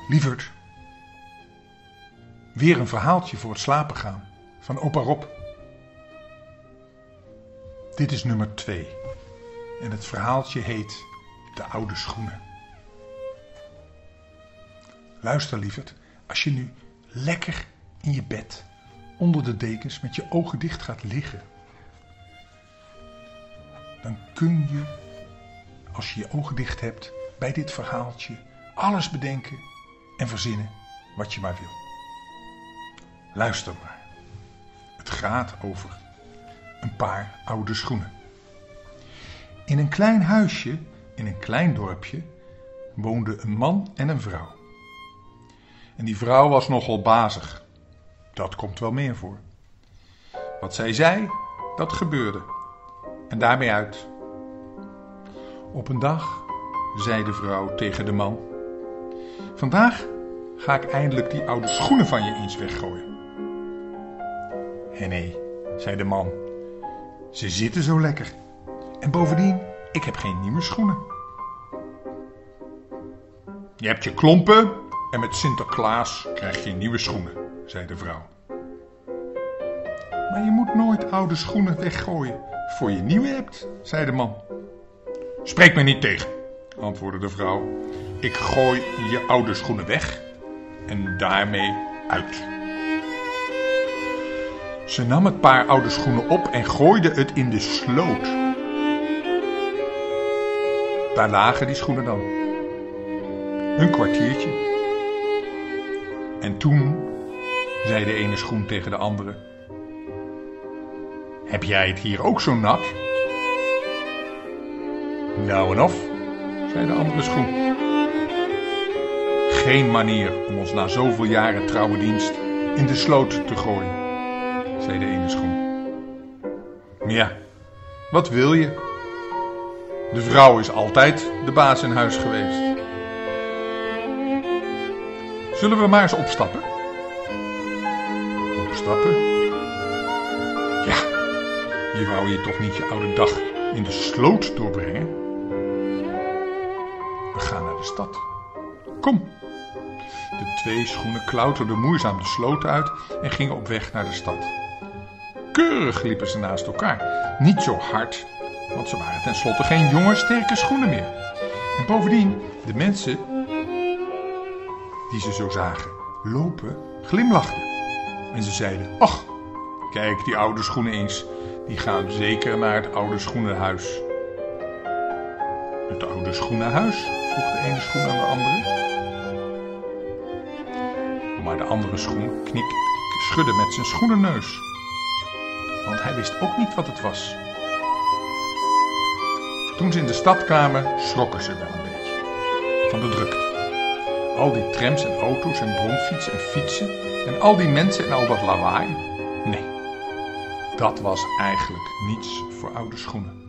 Lieverd, weer een verhaaltje voor het slapen gaan van opa Rob. Dit is nummer 2 en het verhaaltje heet De Oude Schoenen. Luister lieverd, als je nu lekker in je bed onder de dekens met je ogen dicht gaat liggen, dan kun je, als je je ogen dicht hebt, bij dit verhaaltje alles bedenken en verzinnen wat je maar wil. Luister maar. Het gaat over een paar oude schoenen. In een klein huisje, in een klein dorpje, woonden een man en een vrouw. En die vrouw was nogal bazig. Dat komt wel meer voor. Wat zij zei, dat gebeurde. En daarmee uit. Op een dag zei de vrouw tegen de man: vandaag ga ik eindelijk die oude schoenen van je eens weggooien. Nee, zei de man, ze zitten zo lekker. En bovendien, ik heb geen nieuwe schoenen. Je hebt je klompen en met Sinterklaas krijg je nieuwe schoenen, zei de vrouw. Maar je moet nooit oude schoenen weggooien voor je nieuwe hebt, zei de man. Spreek me niet tegen, antwoordde de vrouw. Ik gooi je oude schoenen weg en daarmee uit. Ze nam het paar oude schoenen op en gooide het in de sloot. Daar lagen die schoenen dan. Een kwartiertje. En toen zei de ene schoen tegen de andere: heb jij het hier ook zo nat? Nou en of, zei de andere schoen. Geen manier om ons na zoveel jaren trouwe dienst in de sloot te gooien, zei de ene schoen. Ja, wat wil je? De vrouw is altijd de baas in huis geweest. Zullen we maar eens opstappen? Opstappen? Ja, je wou hier toch niet je oude dag in de sloot doorbrengen? We gaan naar de stad. Kom. De 2 schoenen klauterden moeizaam de sloot uit en gingen op weg naar de stad. Keurig liepen ze naast elkaar. Niet zo hard, want ze waren tenslotte geen jonge, sterke schoenen meer. En bovendien, de mensen die ze zo zagen lopen, glimlachten. En ze zeiden: ach, kijk die oude schoenen eens. Die gaan zeker naar het oude schoenenhuis. Het oude schoenenhuis? Vroeg de ene schoen aan de andere. Maar de andere schoen schudde met zijn schoenenneus. Want hij wist ook niet wat het was. Toen ze in de stad kwamen, schrokken ze wel een beetje van de drukte. Al die trams en auto's en bromfietsen en fietsen en al die mensen en al dat lawaai. Nee, dat was eigenlijk niets voor oude schoenen.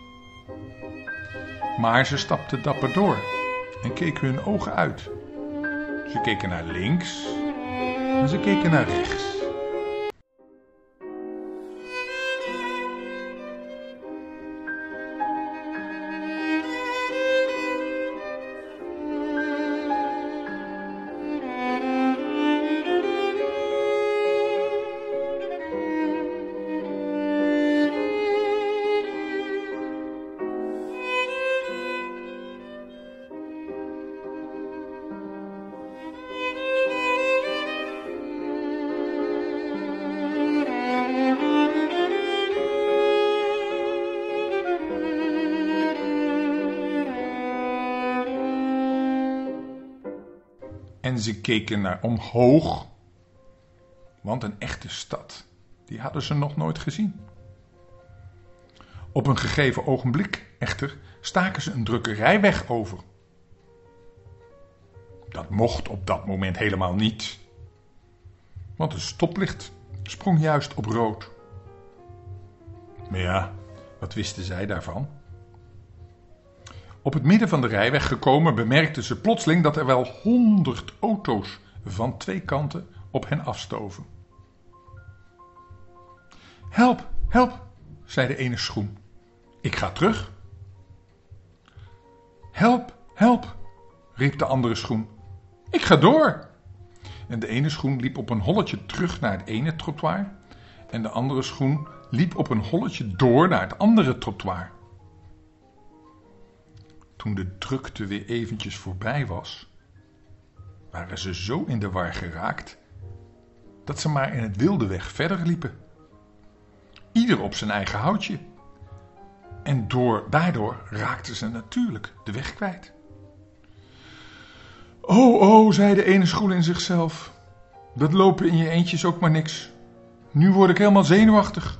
Maar ze stapten dapper door en keken hun ogen uit. Ze keken naar links en ze keken naar rechts. En ze keken naar omhoog, want een echte stad, die hadden ze nog nooit gezien. Op een gegeven ogenblik, echter, staken ze een drukkerijweg over. Dat mocht op dat moment helemaal niet, want het stoplicht sprong juist op rood. Maar ja, wat wisten zij daarvan? Op het midden van de rijweg gekomen bemerkten ze plotseling dat er wel 100 auto's van 2 kanten op hen afstoven. Help, help, zei de ene schoen. Ik ga terug. Help, help, riep de andere schoen. Ik ga door. En de ene schoen liep op een holletje terug naar het ene trottoir. En de andere schoen liep op een holletje door naar het andere trottoir. Toen de drukte weer eventjes voorbij was, waren ze zo in de war geraakt dat ze maar in het wilde weg verder liepen. Ieder op zijn eigen houtje. En daardoor raakten ze natuurlijk de weg kwijt. Oh, zei de ene schoen in zichzelf. Dat lopen in je eentje is ook maar niks. Nu word ik helemaal zenuwachtig.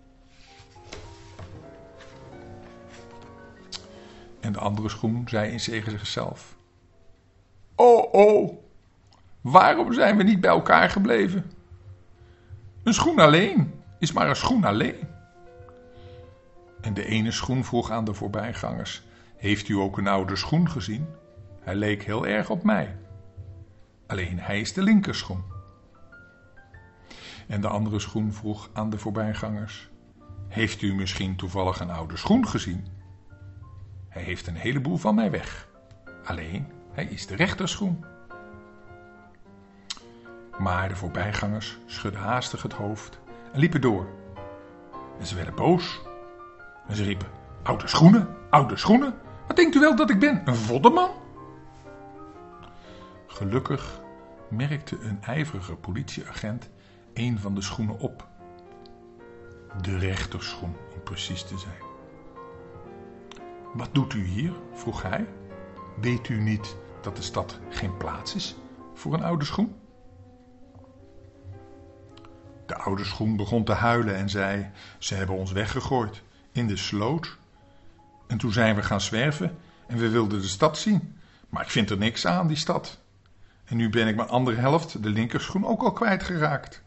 En de andere schoen zei in zichzelf. Oh, waarom zijn we niet bij elkaar gebleven? Een schoen alleen is maar een schoen alleen. En de ene schoen vroeg aan de voorbijgangers. Heeft u ook een oude schoen gezien? Hij leek heel erg op mij. Alleen hij is de linkerschoen. En de andere schoen vroeg aan de voorbijgangers. Heeft u misschien toevallig een oude schoen gezien? Hij heeft een heleboel van mij weg. Alleen hij is de rechterschoen. Maar de voorbijgangers schudden haastig het hoofd en liepen door. En ze werden boos. En ze riepen, oude schoenen, wat denkt u wel dat ik ben, een voddenman? Gelukkig merkte een ijverige politieagent een van de schoenen op. De rechterschoen, om precies te zijn. Wat doet u hier? Vroeg hij. Weet u niet dat de stad geen plaats is voor een oude schoen? De oude schoen begon te huilen en zei, ze hebben ons weggegooid in de sloot. En toen zijn we gaan zwerven en we wilden de stad zien. Maar ik vind er niks aan, die stad. En nu ben ik mijn andere helft, de linkerschoen, ook al kwijtgeraakt.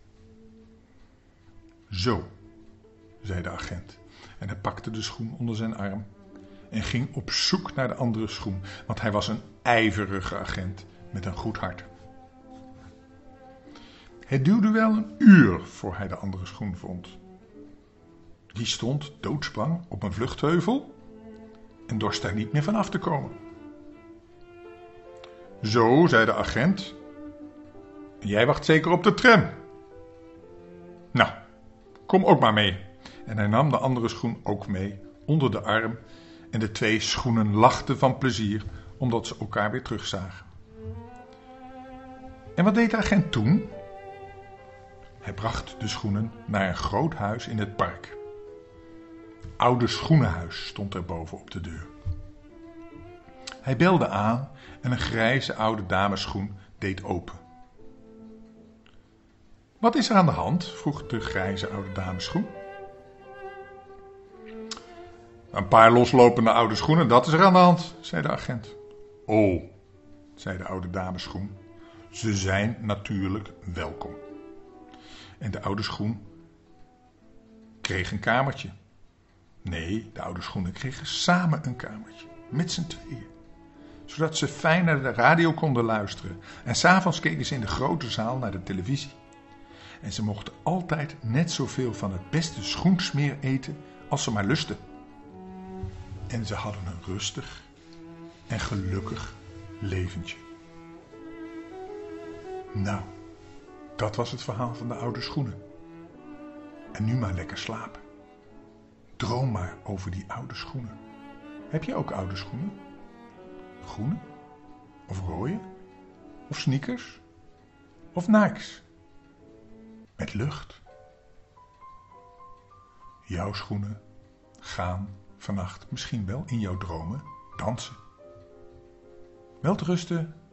Zo, zei de agent. En hij pakte de schoen onder zijn arm en ging op zoek naar de andere schoen, want hij was een ijverige agent met een goed hart. Het duurde wel een uur voor hij de andere schoen vond. Die stond doodsbang op een vluchtheuvel en dorst daar niet meer van af te komen. Zo, zei de agent. Jij wacht zeker op de tram. Nou, kom ook maar mee. En hij nam de andere schoen ook mee, onder de arm. En de twee schoenen lachten van plezier, omdat ze elkaar weer terugzagen. En wat deed de agent toen? Hij bracht de schoenen naar een groot huis in het park. Oude Schoenenhuis stond er boven op de deur. Hij belde aan en een grijze oude damesschoen deed open. Wat is er aan de hand? Vroeg de grijze oude damesschoen. Een paar loslopende oude schoenen, dat is er aan de hand, zei de agent. Oh, zei de oude damesschoen, ze zijn natuurlijk welkom. En de oude schoen kreeg een kamertje. Nee, de oude schoenen kregen samen een kamertje, met z'n tweeën. Zodat ze fijn naar de radio konden luisteren. En 's avonds keken ze in de grote zaal naar de televisie. En ze mochten altijd net zoveel van het beste schoensmeer eten als ze maar lusten. En ze hadden een rustig en gelukkig leventje. Nou, dat was het verhaal van de oude schoenen. En nu maar lekker slapen. Droom maar over die oude schoenen. Heb je ook oude schoenen? Groene? Of rode? Of sneakers? Of Nikes? Met lucht? Jouw schoenen gaan vannacht misschien wel in jouw dromen dansen. Welterusten.